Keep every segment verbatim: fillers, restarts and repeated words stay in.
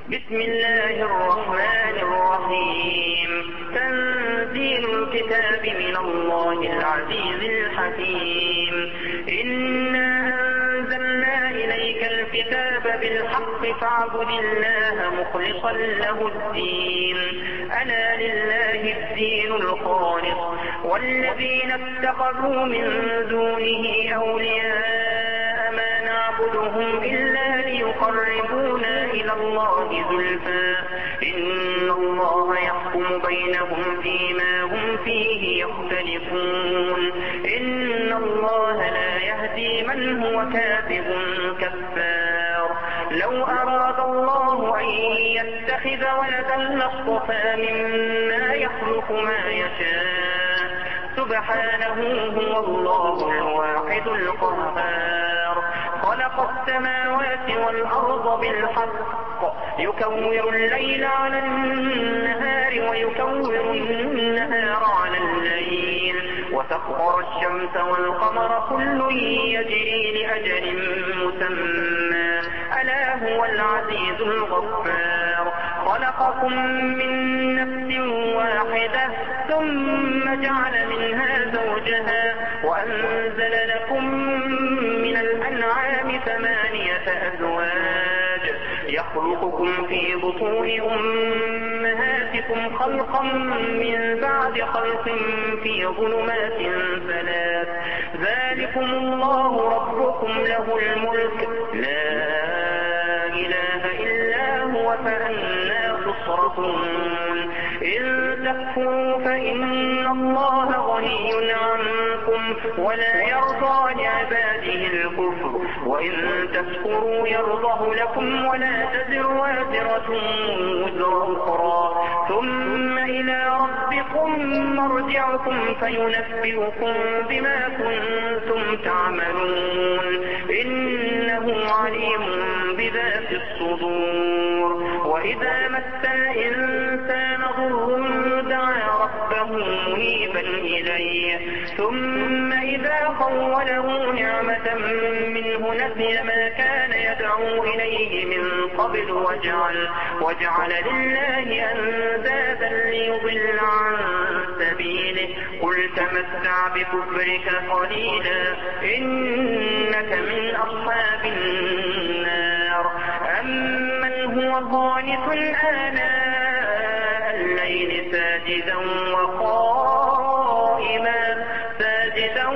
بسم الله الرحمن الرحيم. تنزيل الكتاب من الله العزيز الحكيم. إنا أنزلنا إليك الكتاب بالحق فاعبد الله مخلصا له الدين. ألا لله الدين الخالص والذين اتخذوا من دونه أولياء ما نعبدهم إلا ليقربونا إلى الله زلفى إن الله يحكم بينهم فيما هم فيه يختلفون. إن الله لا يهدي من هو كاذب كفار. لو أراد الله أن يتخذ ولدا لاصطفى مما يخلق ما يشاء سبحانه هو الله الواحد القهار. خلق السماوات والأرض بالحق يكور الليل على النهار ويكور النهار على الليل وسخر الشمس والقمر كل يجري لأجل مسمى ألا هو العزيز الغفار. خلقكم من نفس واحدة ثم جعل منها زوجها وأنزل لكم من الأنعام ثمانية أزواج يخلقكم في بطون أمهاتكم خلقا من بعد خلق في ظلمات ثلاث. ذلكم الله ربكم له الملك لا إله إلا هو فأنى تصرفون. إن تكفروا فإن الله غني عنكم ولا يرضى لعباده الكفر وإن تشكروا يرضه لكم ولا تزر وازرة وزر أخرى ثم إلى ربكم مرجعكم فينبئكم بما كنتم تعملون. إنه عليم بذات الصدور. وإذا مس الإنسان ضر دعا ربه منيبا إليه ثم إذا خوله نعمة منه نسي ما كان يدعو إليه من قبل وجعل, وجعل لله أندادا ليضل عن سبيله. قل تمتع بكفرك قليلا إنك من أصحاب النار. أمن هو قانت آناء الليل ساجدا وقائما ساجدا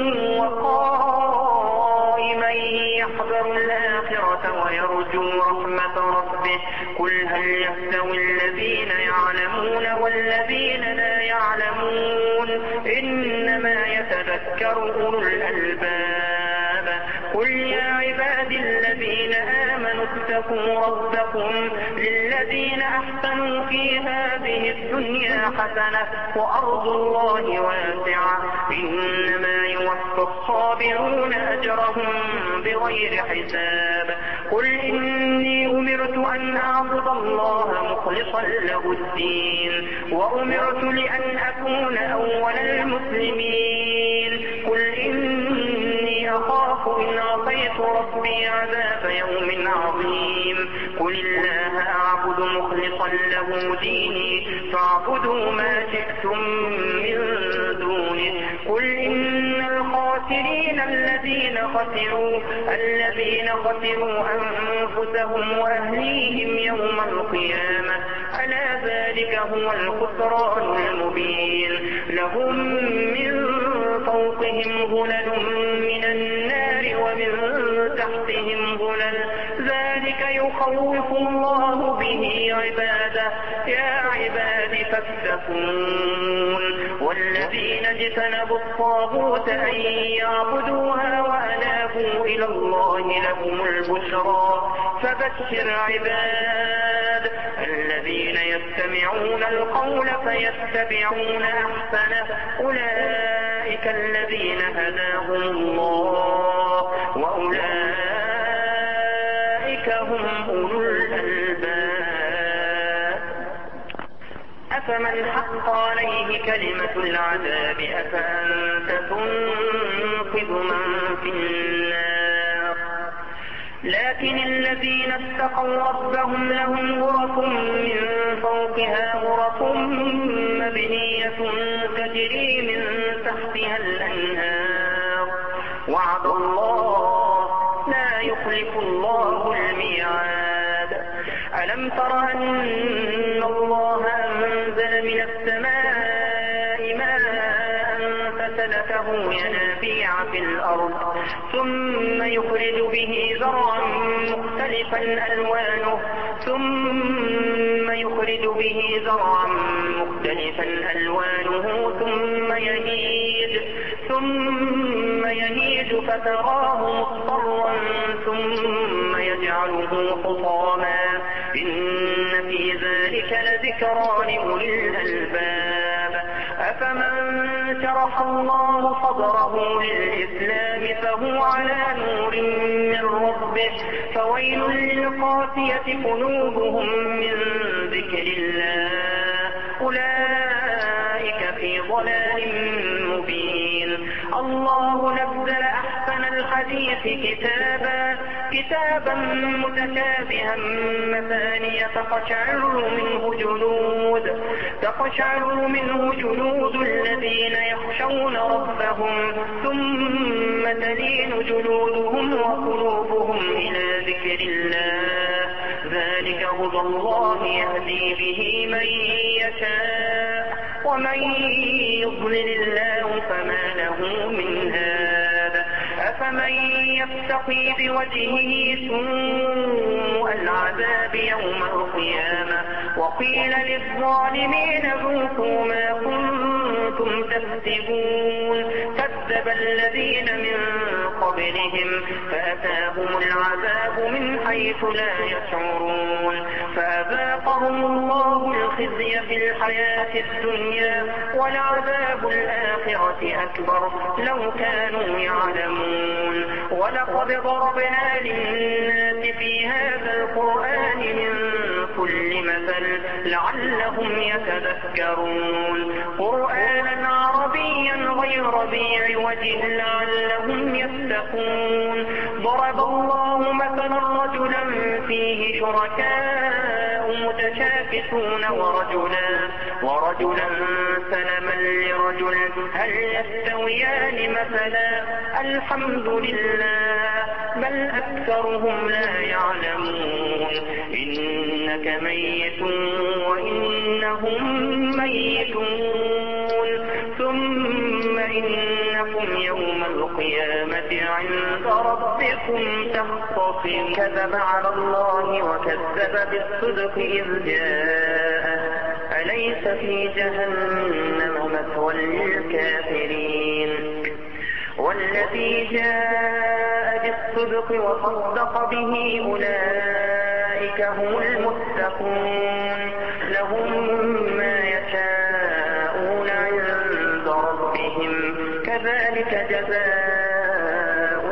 وقائما يحذر الآخرة ويرجو رحمة ربه. قل هل يستوي الذين يعلمون والذين لا يعلمون إنما يتذكر أولو الألباب. قل يا عبادي الذين آمنوا اتقوا ربكم للذين أحسنوا في هذه الدنيا حسنة وأرض الله واسعة إنما يوفى الصابرون أجرهم بغير حساب. قل إني أمرت أن أعبد الله مخلصا له الدين وأمرت لأن أكون أول المسلمين. قل إني أخاف إن عصيت ربي عذاب يوم عظيم. قل الله أعبد مخلصا له ديني فاعبدوا ما شئتم من دونه. قل إن الخاسرين الذين خسروا الذين خسروا أنفسهم وأهليهم يوم القيامة ألا ذلك هو الخسران المبين. لهم من فوقهم ظلل من النار ومن تحتهم ظلل ذلك يخوف الله به عباده يا عباد فاتقون. والذين اجتنبوا الطاغوت أن يعبدوها وأنابوا إلى الله لهم البشرى فبشر عباد الذين يستمعون القول فيتبعون أحسنه أولئك الذين هداهم الله وأولئك هم أولو الألباب. أفمن حق عليه كلمة العذاب أفأنت تنقذ من في النار لكن الذين اتقوا ربهم لهم غرف من فوقها غرف مبنية تجري من تحتها الأنهار وعد الله لا يخلف الله الميعاد. ألم تر أن الله أنزل من السماء ماء فسلكه ينابيع في الأرض ثم يخرج به زرعا مختلفا ألوانه ثم يخرج به زرعا مختلفا ألوانه ثم يهيج ثم يهيج فتراه مصفرا ثم يجعله حطاما إن في ذلك لذكرى لأولي الألباب. أفمن شرح الله صدره للإسلام فهو على نور من ربه فويل للقاسية قلوبهم من ذكر الله أولئك في ضلال مبين. الله نزل أحسن الحديث كتابا كتابا متشابها مثانية تقشعر منه جلود تقشعر منه جلود الذين يخشون ربهم ثم تلين جلودهم وقلوبهم إلى ذكر الله ذلك هدى الله يهدي به من يشاء ومن يضلل الله فما له من هاد. أفمن يتقي بوجهه سوء العذاب يوم القيامة وقيل للظالمين ذوقوا ما كنتم تكسبون كذب الذين من قبلهم فأتاهم العذاب من حيث لا يشعرون فأذاقهم الله الخزي في الحياة الدنيا ولعذاب الآخرة أكبر لو كانوا يعلمون. ولقد ضربنا للناس في هذا القرآن من كل مثل لعلهم يتذكرون قرآنا عربيا غير ذي عوج لعلهم يتقون. ضرب الله مثلا رجلا فيه شركاء متشاكسون ورجلا ورجلا سلما لرجل هل يستويان مثلا الحمد لله بل أكثرهم لا يعلمون. إنك ميت وإنهم ميتون ثم إنكم يوم القيامة عند ربكم تختصمون. كذب على الله وكذب بالصدق إذ جاءه أليس في جهنم مثوى للكافرين. والذي جاء بالصدق وصدق به أولئك هم المتقون لهم ما يشاءون عند ربهم كذلك جزاء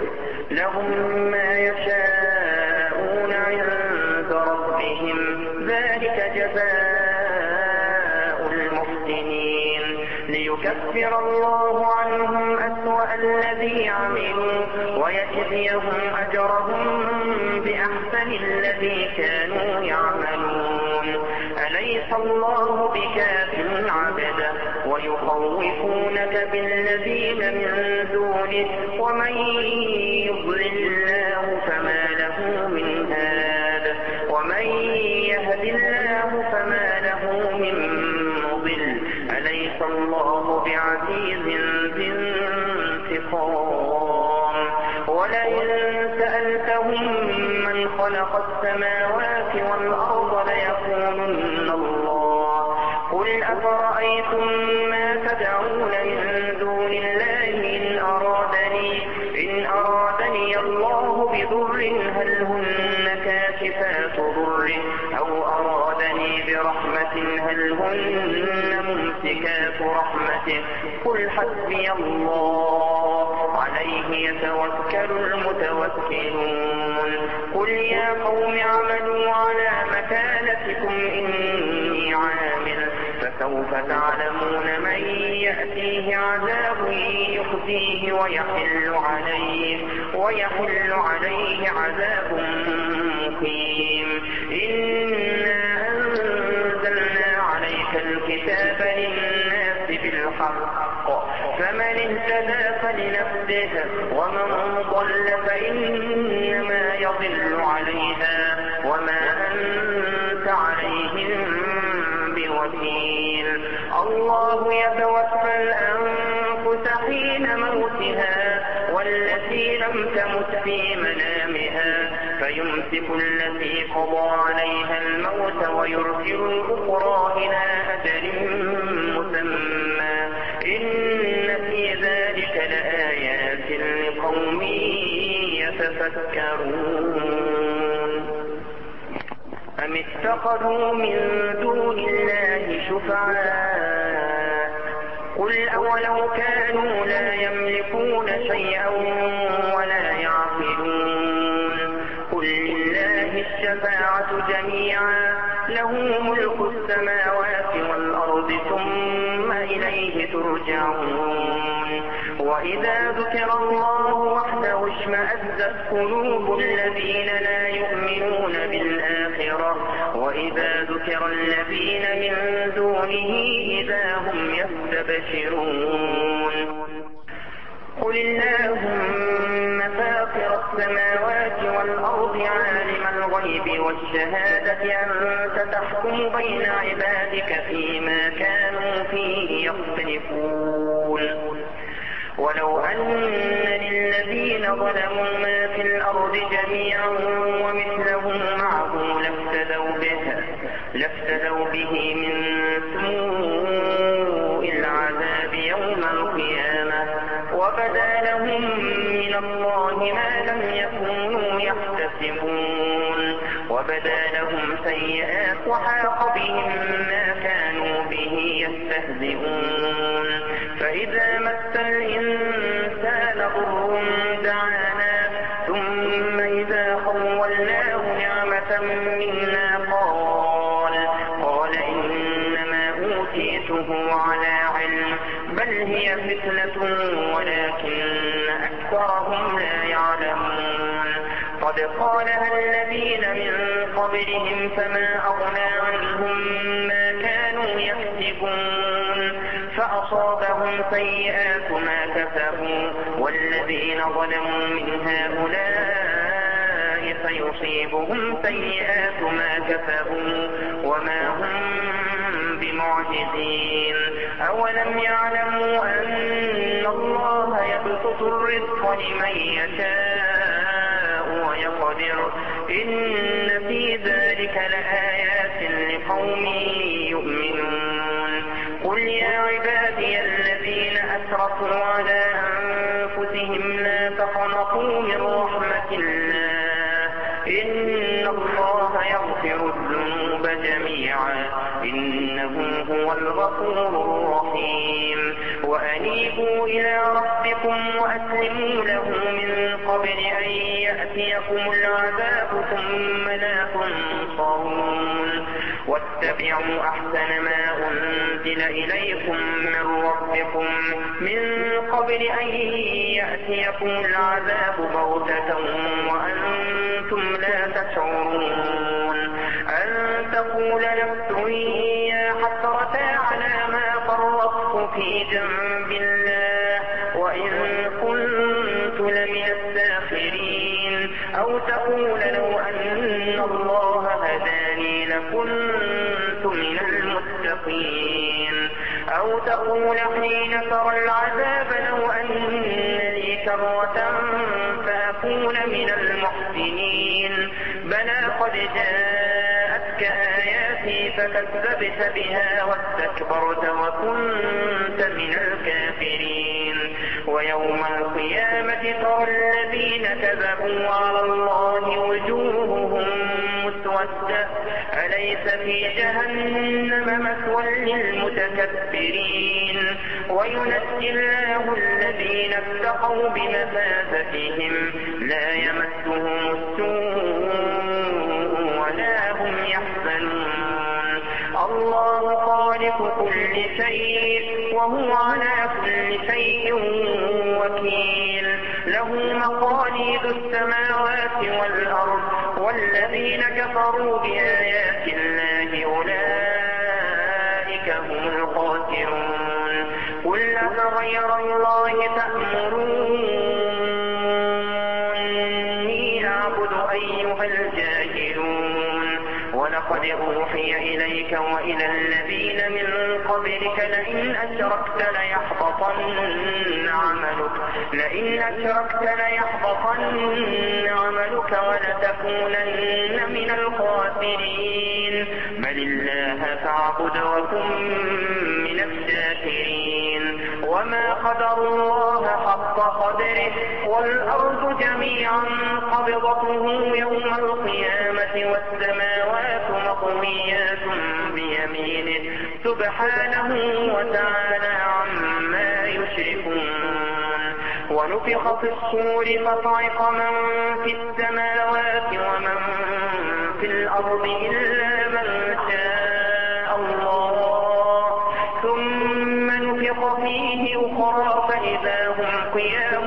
لهم ما يشاءون عند ربهم ذلك جزاء المحسنين ليكفر الله عنهم أسوأ الذي عملوا ويجزيهم أجرهم بأحسن الذي كانوا يعملون. أليس الله بكاف عبده ويخوفونك بالذين من دونه ومن يضلل الله فما له من هاد ومن يهد الله فما له من مضل. أليس الله بعزيز ذي انتقام. ولئن سألتهم من خلق السماوات والأرض ليقولن الله قل أفرأيتم ما تدعون من دون الله إن أرادني إن أرادني الله بضر هل هن كاشفات ضره أو أرادني برحمة هل هن ممسكات رحمته قل حسبي الله عليه يتوكل المتوكلون. قل يا قوم اعملوا على مكانتكم إني عامل فسوف تعلمون من يأتيه عذاب يخزيه ويحل عليه, ويحل عليه عذاب مقيم. إنا أنزلنا عليك الكتاب للناس بالحق فمن اهتدى فلنفسه ومن ضل فإنما يضل عليها وما أنت عليهم بوكيل. الله يتوفى الأنفس حين موتها والتي لم تمت في منامها فيمسك التي قضى عليها الموت ويرسل الأخرى إلى أجل مسمى إن في ذلك لآيات لقوم يتفكرون. أم اتخذوا من دون الله شفعاء قل أولو كانوا لا يملكون شيئا ولا يعقلون قل لله الشفاعة جميعا له ملك السماوات والأرض ثم إليه ترجعون. وإذا ذكر الله وحده اشمأزت قلوب الذين لا يؤمنون بالآخرة وإذا ذكر الذين من دونه إذا هم يستبشرون. قل اللهم فاطر السماوات والأرض عالم الغيب والشهادة أنت تحكم بين عبادك فيما كانوا فيه يختلفون. ولو أن للذين ظلموا ما في الأرض جميعا ومثله معه لافتدوا به, لافتدوا به من سوء العذاب يوم القيامة وبدا لهم من الله ما لم يكونوا يحتسبون وبدا لهم سيئات وحاق بهم ما كانوا به يستهزئون. فإذا مس الإنسان ضر دعانا ثم إذا خولناه نعمة منا قال قال إنما أوتيته على علم بل هي فتنة ولكن أكثرهم لا يعلمون. قد قالها الذين من قبلهم فما أغنى عنهم ما كانوا يكسبون فأصابهم سيئات ما كسبوا والذين ظلموا من هؤلاء سيصيبهم سيئات ما كسبوا وما هم بمعجزين. أولم يعلموا أن الله يبسط الرزق لمن يشاء ويقدر إن في ذلك لآيات لقوم يؤمنون. قل يا عبادي الذين أسرفوا على أنفسهم لا تقنطوا من رحمة الله إن الله يغفر الذنوب جميعا إنه هو الغفور الرحيم. وأنيبوا إلى ربكم وأسلموا له من قبل أن يأتيكم العذاب ثم لا تنصرون. واتبعوا أحسن ما أنزل إليكم من ربكم من قبل أن يأتيكم العذاب بغتة وأنتم لا تشعرون. أن تقول نفس يا حسرة على ما فرطت في جنب الله وإن كنت لمن الساخرين. أو تقول لو أن الله هداني لكنت من المتقين. أو تقول حين ترى العذاب لو أن لي كرة فأكون من المحسنين. بلى قد جاءتك آياتي فكذبت بها واستكبرت وكنت من الكافرين. ويوم القيامة ترى الذين كذبوا على الله وجوههم مسودة أليس في جهنم مثوى للمتكبرين. وينجي الله الذين اتقوا بمفازتهم لا يمسهم السوء ولا هم يحزنون. الله خالق خالق كل شيء وهو على كل شيء وكيل. له مقاليد السماوات والأرض والذين كفروا بآيات الله أولئك هم الخاسرون. قل أفغير الله تأمروني أعبد أيها الجاهلون؟ ولقد أوحي إليك وإلى الذين من قبلك لئن أشركت ليحبطن عملك لئن أشركت ليحبطن عملك ولتكونن من الخاسرين. بل الله فاعبد وكن من الشاكرين. وما قدروا الله حق قدره والأرض جميعا قبضته يوم القيامة والسماوات مطويات بيمينه سبحانه وتعالى عما يشركون. ونفخ في الصور فصعق من في السماوات ومن في الأرض إلا من شاء الله ثم نفخ فيه أخرى فإذا هم قيام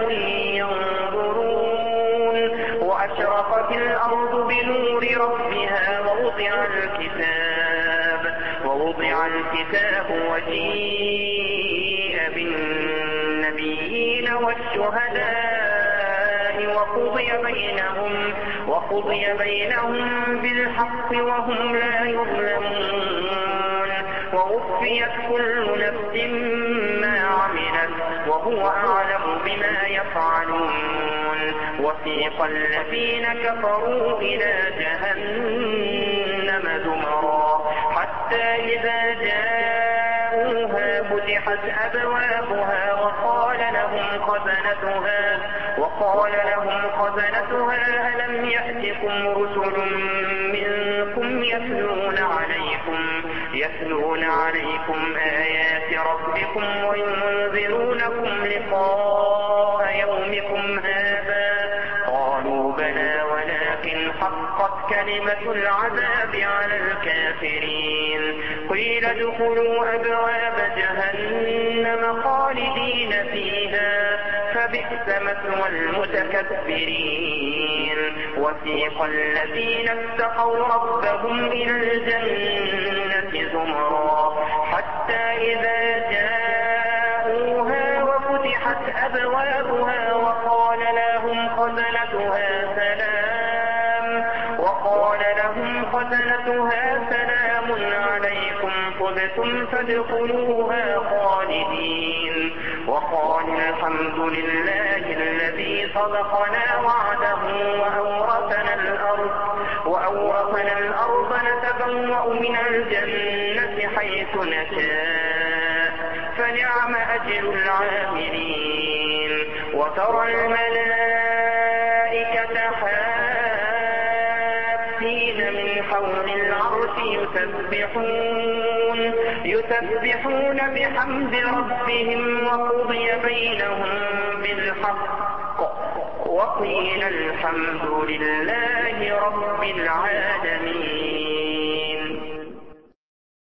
ينظرون. وأشرقت الأرض بنور ربها ووضع الكتاب ووضع الكتاب وجيء بالنبيين والشهداء وقضي بينهم وقضي بينهم بالحق وهم لا يظلمون. ووفيت كل نفس ما عملت وهو أعلم بما يفعلون. وسيق الذين كفروا إلى جهنم زمرا حتى إذا جاءوها فتحت أبوابها وقال لهم خزنتها وقال لهم خزنتها ألم يأتكم رسل منكم يتلون عليكم يتلون عليكم آيات ربكم وينذرونكم لقاء يومكم هذا؟ قالوا بلى ولكن حقت كلمة العذاب على الكافرين. قيل ادخلوا أبواب جهنم خالدين فيها فبئس مثوى المتكبرين. وسيق الذين اتقوا ربهم إلى الجنة زمرا حتى إذا جاءوها وفتحت أبوابها وقال لهم خزنتها سلام وقال لهم خزنتها سلام عليكم طبتم فادخلوها خالدين. وقالوا الحمد لله الذي صدقنا وعده وأورثنا الأرض وأورثنا الأرض نتبوأ من الجنة حيث نشاء فنعم أجر العاملين. وترى الملائكة حافين من حول العرش يسبحون يسبحون بحمد ربهم وقضي بينهم بالحق وقيل الحمد لله رب العالمين.